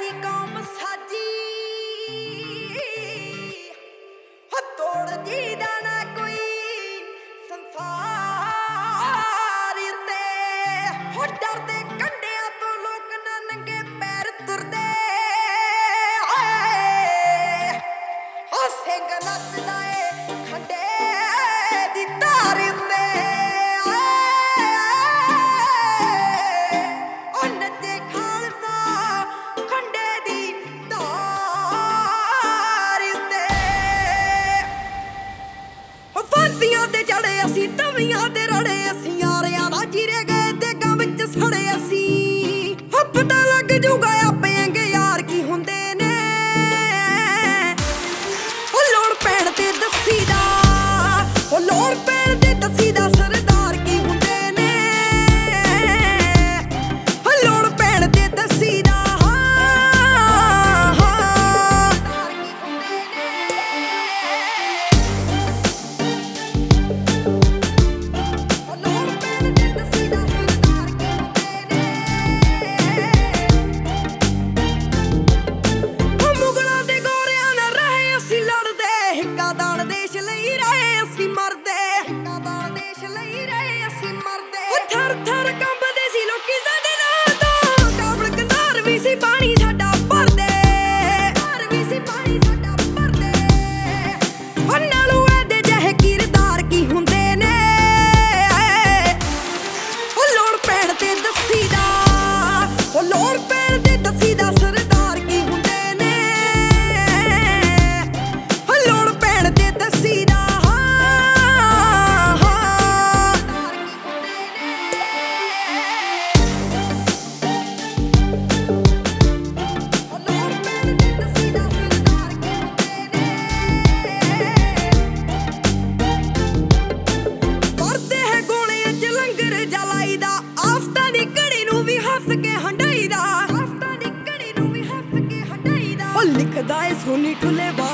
दी कौम साजी हो तोड़ दी दाना कोई संसार ते हो डरदे कंडियां तो लोग ना नंगे पैर तुरदे हो सिंह नचदा ए खंडे दी धार ते तवियां ते रड़े असी यारियां दा जीरे गए ते गां विच सड़े असी हो पता लग जूगा आपेंगे यार की हुंदे ने हो लोड़ पैण ते दसी दा हो लोड़ पैण ते दसी दा सरदार की हुंदे ने हो लोड़ पैण ते दसी दा लिखदा है सोनी ठुले